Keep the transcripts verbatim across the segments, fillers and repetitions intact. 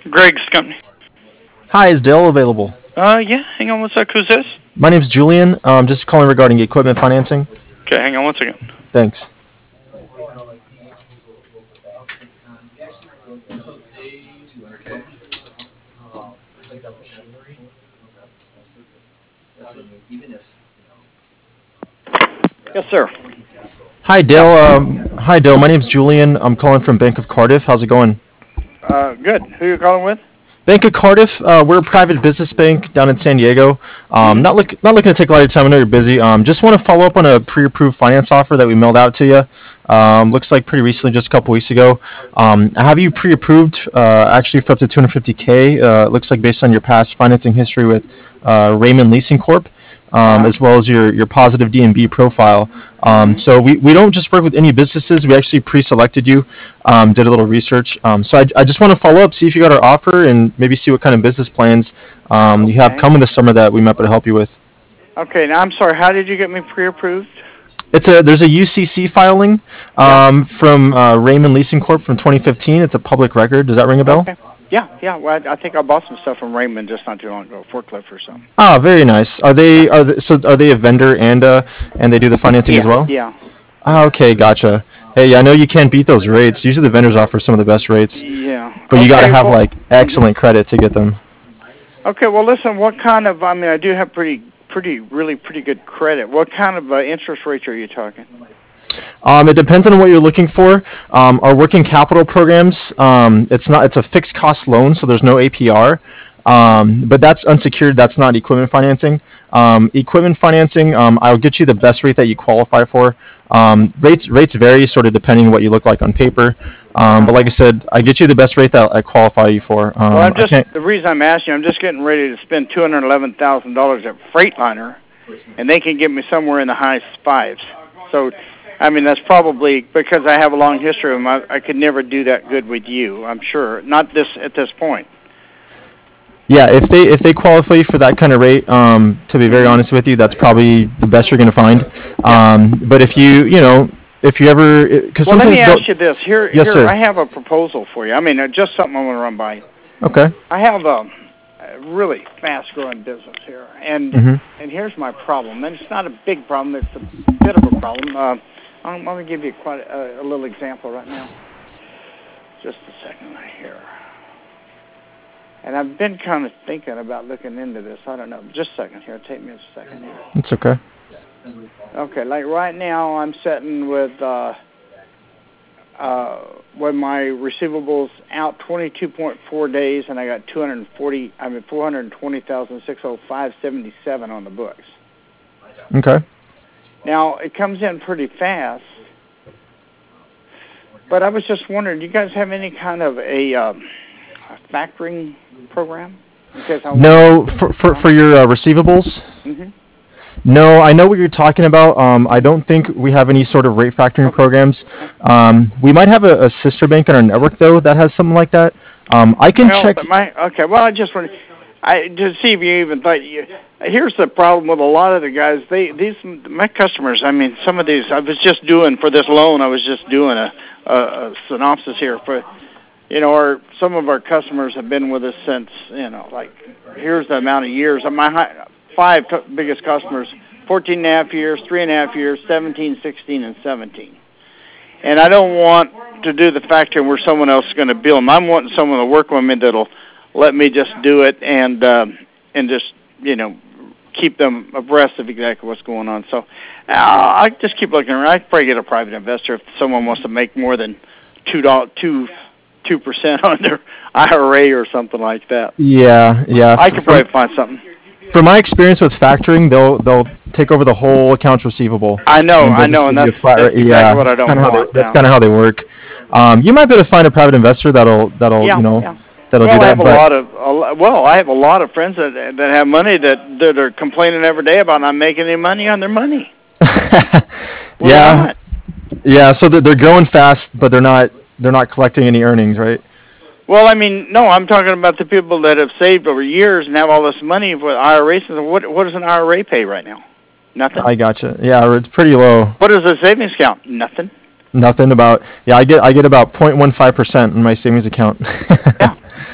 Greg's company. Hi, is Dale available? Uh, yeah, hang on one sec. Who's this? My name's Julian. I'm just calling regarding equipment financing. Okay, hang on one second. Thanks. Yes, sir. Hi, Dale. Um, hi, Dale. My name's Julian. I'm calling from Bank of Cardiff. How's it going? Uh, good. Who you calling with? Bank of Cardiff. Uh, we're a private business bank down in San Diego. Um, not look, not looking to take a lot of your time. I know you're busy. Um, just want to follow up on a pre-approved finance offer that we mailed out to you. Um, looks like pretty recently, just a couple weeks ago. Um, I have you pre-approved, uh, actually for up to two hundred fifty K. Uh, looks like based on your past financing history with uh, Raymond Leasing Corp. Um, as well as your, your positive D and B profile. Um, so we, we don't just work with any businesses. We actually pre-selected you, um, did a little research. Um, so I, I just want to follow up, see if you got our offer, and maybe see what kind of business plans um, you have Okay. coming this summer that we might be able to help you with. Okay, now I'm sorry. How did you get me pre-approved? It's a there's a U C C filing um, from uh, Raymond Leasing Corp from twenty fifteen. It's a public record. Does that ring a bell? Okay. Yeah, yeah. Well, I, I think I bought some stuff from Raymond just not too long ago, forklift or something. Ah, very nice. Are they are they, so are they a vendor and uh and they do the financing yeah, as well? Yeah. Ah, okay, gotcha. Hey, I know you can't beat those rates. Usually the vendors offer some of the best rates, Yeah. but you got to Okay, have well- like excellent credit to get them. Okay. Well, listen. What kind of? I mean, I do have pretty, pretty, really pretty good credit. What kind of uh, interest rates are you talking? Um, it depends on what you're looking for. Um, our working capital programs, um, it's not it's a fixed cost loan, so there's no A P R. Um, but that's unsecured. That's not equipment financing. Um, equipment financing, um, I'll get you the best rate that you qualify for. Um, rates rates vary sort of depending on what you look like on paper. Um, but like I said, I get you the best rate that I qualify you for. Um, Well, I'm I just can't- the reason I'm asking. I'm just getting ready to spend two hundred eleven thousand dollars at Freightliner, and they can get me somewhere in the high fives. So, I mean, that's probably because I have a long history of them. I, I could never do that good with you. I'm sure, not this at this point. Yeah, if they if they qualify you for that kind of rate, um, to be very honest with you, that's probably the best you're going to find. Um, but if you you know if you ever because Well, let sometimes me they'll- ask you this. Here, Yes, here, sir. I have a proposal for you. I mean, uh, just something I want to run by you. Okay. I have a, a really fast-growing business here, and Mhm. and here's my problem. And it's not a big problem; it's a bit of a problem. Uh, I'm going to give you quite a, a little example right now. Just a second right here. And I've been kind of thinking about looking into this. I don't know. Just a second here. Take me a second here. It's okay. Okay, like right now I'm sitting with uh, uh, with my receivables out twenty-two point four days, and I got two hundred forty. I mean four hundred twenty thousand six hundred five seventy-seven on the books. Okay. Now it comes in pretty fast, but I was just wondering, do you guys have any kind of a, um, a factoring program? Because I No, for for, for your uh, receivables. Mm-hmm. No, I know what you're talking about. Um, I don't think we have any sort of rate factoring programs. Um, we might have a, a sister bank in our network though that has something like that. Um, I can well, check. But my, okay, well, I just want to, I to see if you even thought you. Here's the problem with a lot of the guys. They these my customers. I mean, some of these. I was just doing for this loan. I was just doing a, a, a synopsis here for, you know, our some of our customers have been with us since, you know, like here's the amount of years. My high, five t- biggest customers: fourteen and a half years, three and a half years, seventeen, sixteen, and seventeen. And I don't want to do the factoring where someone else is going to bill them. I'm wanting someone to work with me that'll let me just do it and um, and just, you know, keep them abreast of exactly what's going on. So uh, I just keep looking around. I probably get a private investor if someone wants to make more than two dollars, two two percent on their I R A or something like that. Yeah, yeah. I could probably find something. From my experience with factoring, they'll they'll take over the whole accounts receivable. I know, and they'll I just know, give and you a that's, flat that's rate. exactly yeah, what I don't kinda how want. they, that's now. kind of how they work. Um, you might be able to find a private investor that'll that'll Yeah, you know yeah. that'll well, do I that. have a but lot of a, lo- well, I have a lot of friends that that have money that that are complaining every day about not making any money on their money. Well, yeah, not. yeah. So they're, they're growing fast, but they're not they're not collecting any earnings, right? Well, I mean, no, I'm talking about the people that have saved over years and have all this money with I R As. What what does an I R A pay right now? Nothing. I gotcha. Yeah, it's pretty low. What is a savings account? Nothing. Nothing about yeah. I get I get about zero point one five percent in my savings account. Yeah.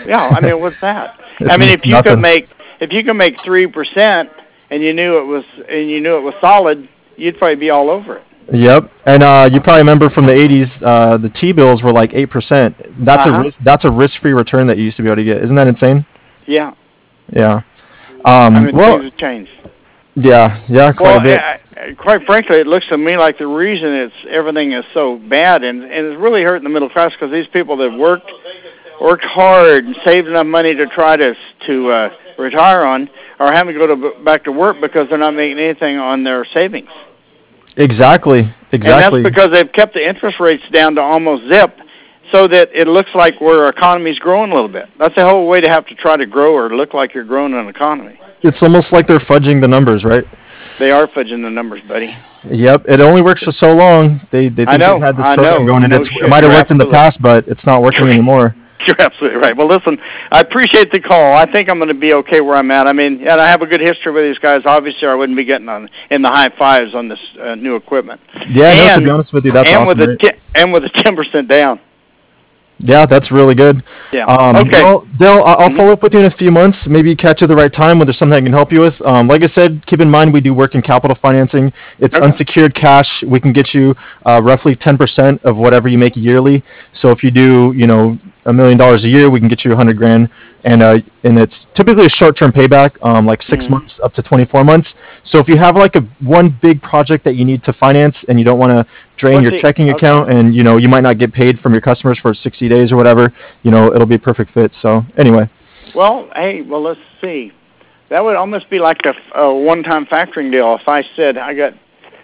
Yeah, I mean, what's that? It's I mean, if you nothing. could make if you could make three percent and you knew it was and you knew it was solid, you'd probably be all over it. Yep, and uh, you probably remember from the eighties, uh, the T-bills were like eight percent. That's a Uh-huh. risk, that's a risk-free return that you used to be able to get. Isn't that insane? Yeah. Yeah. I Um, mean, well, things have changed. yeah, yeah, quite Well, a bit. I, I- quite frankly, it looks to me like the reason it's everything is so bad and and it's really hurting the middle class because these people that worked worked hard and saved enough money to try to to uh, retire on are having to go to back to work because they're not making anything on their savings. Exactly, exactly. And that's because they've kept the interest rates down to almost zip so that it looks like our economy's growing a little bit. That's the whole way to have to try to grow or look like you're growing an economy. It's almost like they're fudging the numbers, right? They are fudging the numbers, buddy. Yep, it only works for so long. They they I think know, they've had this I program know. going, and No it's, shit, it might have you're worked in the absolutely- past, but it's not working anymore. You're absolutely right. Well, listen, I appreciate the call. I think I'm going to be okay where I'm at. I mean, and I have a good history with these guys. Obviously, I wouldn't be getting on in the high fives on this uh, new equipment. Yeah, no, to And- be honest with you, that's and awesome. with a right? ti- and with a ten percent down. Yeah, that's really good. Yeah. Um, okay. Well, Dale, I- I'll Mhm. follow up with you in a few months. Maybe catch you at the right time when there's something I can help you with. Um, like I said, keep in mind we do work in capital financing. It's Okay. unsecured cash. We can get you uh, roughly ten percent of whatever you make yearly. So if you do, you know, a million dollars a year, we can get you a hundred grand, and uh, and it's typically a short-term payback, um, like six Mhm. months up to twenty-four months. So if you have like a one big project that you need to finance and you don't want to drain Well, your see, checking okay. account, and you know you might not get paid from your customers for sixty days or whatever, you know it'll be a perfect fit. So anyway, Well, hey, well, let's see. That would almost be like a, a one-time factoring deal. If I said I got,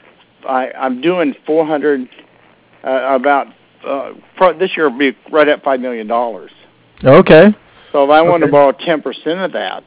I, I'm doing four hundred, uh, about uh, pro- this year will be right at five million dollars. okay, So if I want to Okay. borrow ten percent of that,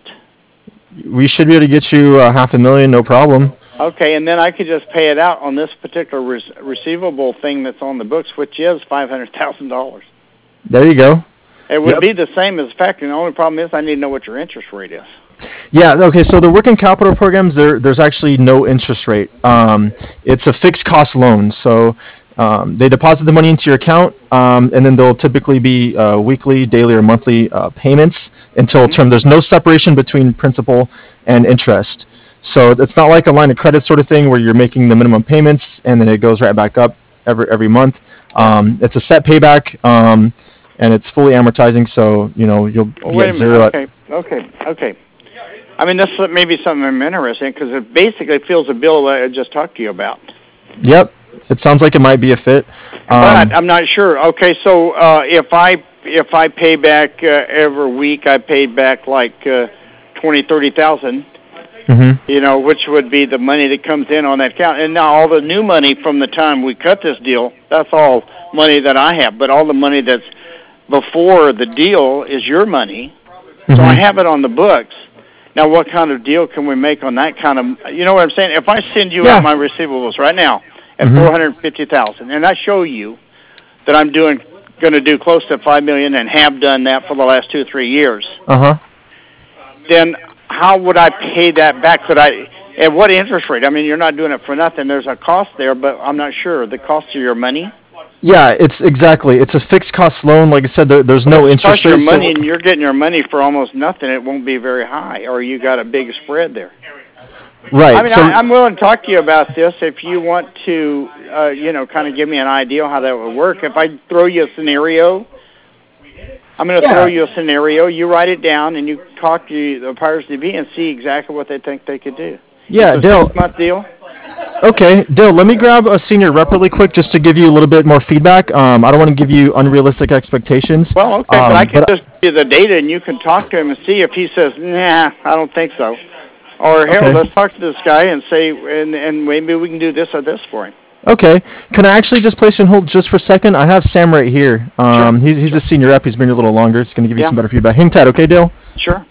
we should be able to get you uh, half a million, no problem. okay, and then I could just pay it out on this particular re- receivable thing that's on the books, which is five hundred thousand dollars. There you go. It would Yep. be the same as factoring. The only problem is I need to know what your interest rate is. Yeah. Okay. So the working capital programs, there, there's actually no interest rate. Um, it's a fixed cost loan. So um, they deposit the money into your account, um, and then there'll typically be uh, weekly, daily, or monthly uh, payments until term. There's no separation between principal and interest. So it's not like a line of credit sort of thing where you're making the minimum payments and then it goes right back up every every month. Um, it's a set payback, um, and it's fully amortizing. So you know you'll Well, be wait at a zero. minute. at- Okay, okay, okay. I mean, this may be something I'm interested in because it basically fills a bill that I just talked to you about. Yep. It sounds like it might be a fit. Um, But I'm not sure. Okay, so uh, if I if I pay back uh, every week, I paid back like uh, twenty, thirty thousand. mhm. You know, which would be the money that comes in on that account. And now all the new money from the time we cut this deal, that's all money that I have. But all the money that's before the deal is your money. So I Mhm. have it on the books. Now, what kind of deal can we make on that kind of? You know what I'm saying? If I send you Yeah. out my receivables right now at Mhm. four hundred fifty thousand, and I show you that I'm doing going to do close to five million and have done that for the last two or three years, Uh-huh. then how would I pay that back? Could I? At what interest rate? I mean, you're not doing it for nothing. There's a cost there, but I'm not sure the cost of your money. Yeah, it's exactly. It's a fixed cost loan. Like I said, there, there's no Cost interest your rate. so- money, and you're getting your money for almost nothing. It won't be very high, or you got a big spread there. right. I mean, so, I, I'm willing to talk to you about this if you want to, uh, you know, kind of give me an idea how that would work. If I throw you a scenario, I'm going to Yeah. throw you a scenario. You write it down, and you talk to the powers to be and see exactly what they think they could do. yeah, It's a Dale. six-month deal. Okay, Dale. Let me grab a senior rep really quick, just to give you a little bit more feedback. Um, I don't want to give you unrealistic expectations. Well, okay, Um, but I can but- just give you the data, and you can talk to him and see if he says, nah, I don't think so. Or, hell, Okay. let's talk to this guy and say, and, and maybe we can do this or this for him. Okay. Can I actually just place you on hold just for a second? I have Sam right here. Um, Sure. he's he's a senior rep. He's been here a little longer. He's going to give you Yeah. some better feedback. Hang tight, okay, Dale? Sure.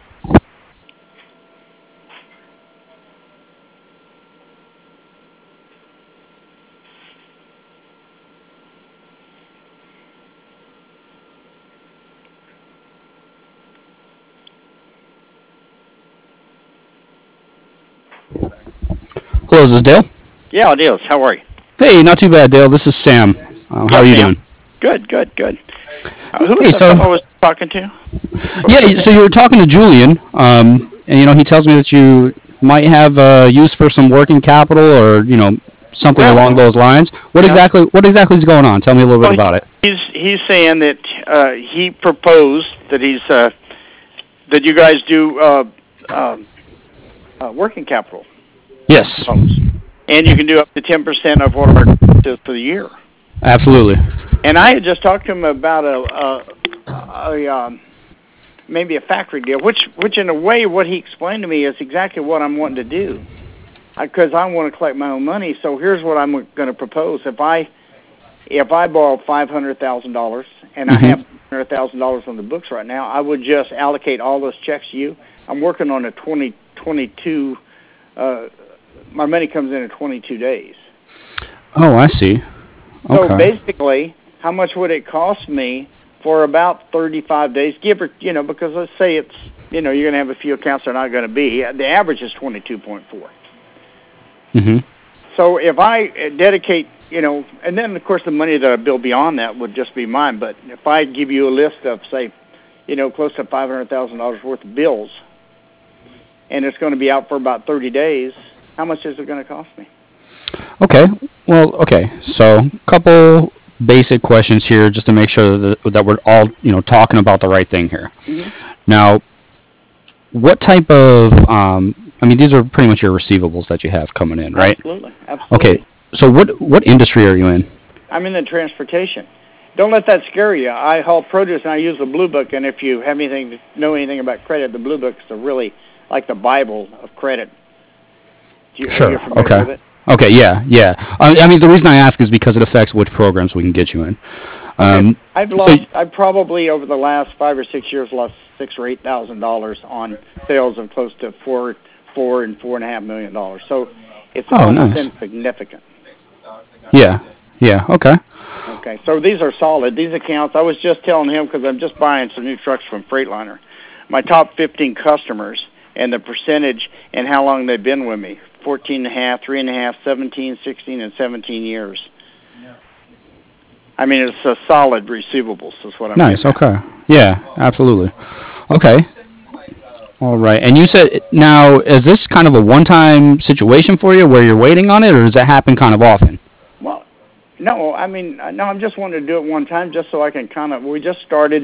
Hello, is this Dale? Yeah, it is. How are you? Hey, not too bad, Dale. This is Sam. Um, how Yeah, are you Sam. doing? Good, good, good. Uh, who was Hey, the so fellow I was talking to? yeah, so you were talking to Julian, um, and you know he tells me that you might have uh, use for some working capital, or you know something Well, along those lines. What yeah. exactly? What exactly is going on? Tell me a little bit Well, about it. he's he's saying that uh, he proposed that he's uh, that you guys do uh, um, uh, working capital Yes, loans, and you can do up to ten percent of what our is for the year. absolutely. And I had just talked to him about a, a, a um, maybe a factory deal, which which in a way what he explained to me is exactly what I'm wanting to do, because I, I want to collect my own money. So here's what I'm going to propose: if I if I borrow five hundred thousand dollars and Mm-hmm. I have one hundred thousand dollars on the books right now, I would just allocate all those checks to you. I'm working on a twenty twenty-two. Uh, my money comes in in twenty-two days. Oh, I see. So Okay. basically, how much would it cost me for about thirty-five days? Give or, you know, because let's say it's, you know, you're going to have a few accounts that are not going to be. The average is twenty-two point four. Mm-hmm. So if I dedicate, you know, and then, of course, the money that I bill beyond that would just be mine. But if I give you a list of, say, you know, close to five hundred thousand dollars worth of bills, and it's going to be out for about thirty days, how much is it going to cost me? Okay. Well, okay. So, couple basic questions here, just to make sure that, that we're all, you know, talking about the right thing here. Mm-hmm. Now, what type of, um, I mean, these are pretty much your receivables that you have coming in, right? Absolutely. Absolutely. Okay. So, what what industry are you in? I'm in the transportation. Don't let that scare you. I haul produce and I use the Blue Book. And if you have anything to know anything about credit, the Blue Book is a really like the Bible of credit. Do you, Sure. Are you familiar Okay. with it? Okay. Yeah. Yeah. I, I mean, the reason I ask is because it affects which programs we can get you in. Um, Okay. I've so- lost. I've probably over the last five or six years lost six or eight thousand dollars on sales of close to four, four and four and a half million dollars. So it's Oh, almost nice. insignificant. Yeah. Yeah. Okay. Okay, so these are solid. These accounts, I was just telling him because I'm just buying some new trucks from Freightliner. My top fifteen customers and the percentage and how long they've been with me, fourteen and a half, three and a half, seventeen, sixteen, and seventeen years. I mean, it's a solid receivables is what I'm Nice. getting at. Okay. Yeah. Absolutely. Okay. All right. And you said now, is this kind of a one-time situation for you where you're waiting on it, or does that happen kind of often? Well, no, I mean, no, I'm just wanting to do it one time just so I can kind of, we just started.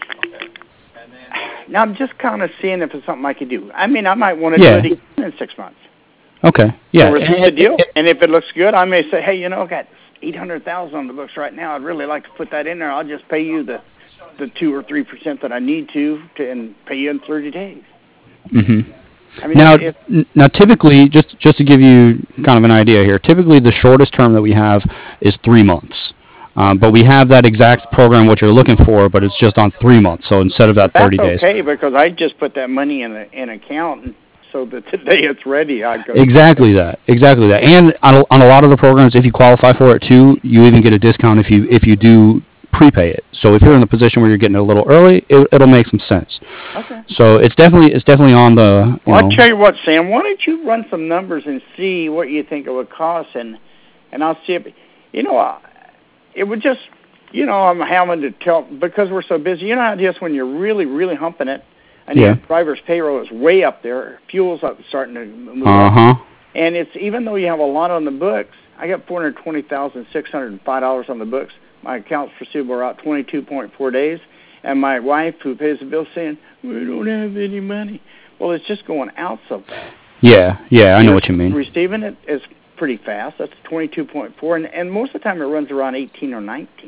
Now I'm just kind of seeing if it's something I could do. I mean, I might want to Yeah. do it again in six months. Okay. Yeah. So it's a deal. And if it looks good, I may say, hey, you know, I got eight hundred thousand on the books right now. I'd really like to put that in there. I'll just pay you the the two or three percent that I need to, to and pay you in thirty days. Mm-hmm. I mean, Now, if, n- now, typically, just just to give you kind of an idea here, typically the shortest term that we have is three months. Um, but we have that exact program what you're looking for, but it's just on three months. So instead of that thirty that's days. okay because I just put that money in a, an account, and so that the day it's ready, I go. Exactly that. Exactly that. And on a, on a lot of the programs, if you qualify for it too, you even get a discount if you if you do prepay it. So if you're in the position where you're getting it a little early, it, it'll make some sense. Okay. So it's definitely it's definitely on the. You Well, know, I'll tell you what, Sam. Why don't you run some numbers and see what you think it would cost, and and I'll see if you know. Uh, it would just, you know, I'm having to tell because we're so busy. You know how it is when you're really, really humping it, and Yeah. your driver's payroll is way up there. Fuel's up, starting to move Uh up, huh. and it's even though you have a lot on the books. I got four hundred twenty thousand six hundred and five dollars on the books. My accounts receivable are out twenty-two point four days, and my wife, who pays the bill, saying we don't have any money. Well, it's just going out so fast. Yeah. Yeah. I know what you mean. Receiving it is pretty fast. That's twenty-two point four, and, and most of the time it runs around eighteen or nineteen.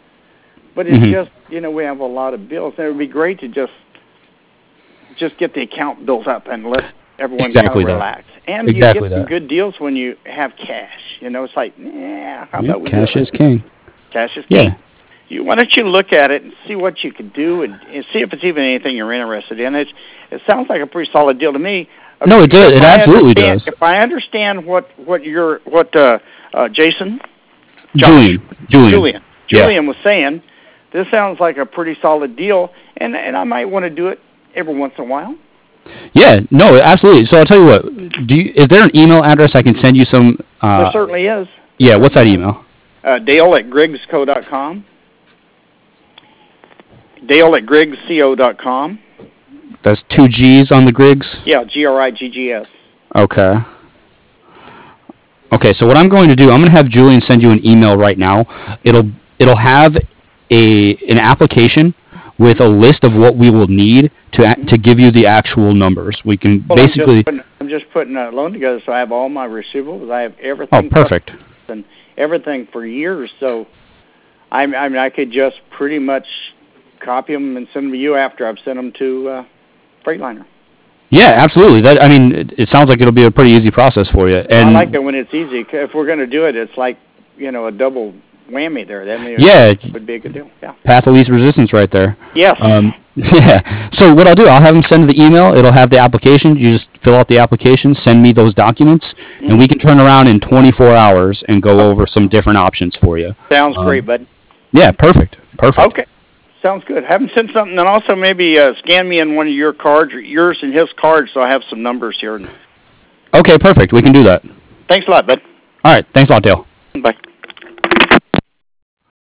But it's Mhm. just, you know, we have a lot of bills. And it would be great to just just get the account built up and let everyone Exactly kind that. of relax. And Exactly you get some that. good deals when you have cash. You know, it's like, yeah, how Yeah, about we cash do it? is king. Cash is Yeah. king. You, why don't you look at it and see what you can do and, and see if it's even anything you're interested in. It, it sounds like a pretty solid deal to me. No, it does. If It I absolutely understand- does. If I understand what what your what uh, uh, Jason Julian. Julian. Julian Yeah. Julian was saying, this sounds like a pretty solid deal, and and I might want to do it every once in a while. Yeah. No, absolutely. So I'll tell you what. Do you, is there an email address I can send you some? Uh, there certainly is. yeah. What's that email? Uh, Dale at Griggs Co dot com. Dale at griggs co dot com. That's two G's on the Griggs? Yeah, G R I G G S. Okay. Okay, so what I'm going to do, I'm going to have Julian send you an email right now. It'll it'll have a an application with a list of what we will need to a- to give you the actual numbers. We can Well, basically. I'm just, putting, I'm just putting a loan together, so I have all my receivables. I have everything. Oh, perfect. And everything for years. So, I, I mean, I could just pretty much copy them and send them to you after I've sent them to uh, Freightliner. Yeah, absolutely. That I mean, it, it sounds like it'll be a pretty easy process for you. And I like it when it's easy. If we're going to do it, it's like, you know, a double whammy there. That means yeah, it would be a good deal. Yeah. Path of least resistance right there. Yes. Um, yeah. So what I'll do, I'll have him send the email. It'll have the application. You just fill out the application, send me those documents, mm-hmm. and we can turn around in twenty-four hours and go over some different options for you. Sounds um, great, bud. Yeah, perfect. Perfect. Okay. Sounds good. Have him send something, and also maybe uh, scan me in one of your cards, or yours and his cards, so I have some numbers here. Okay, perfect. We can do that. Thanks a lot, bud. All right. Thanks a lot, Dale. Bye.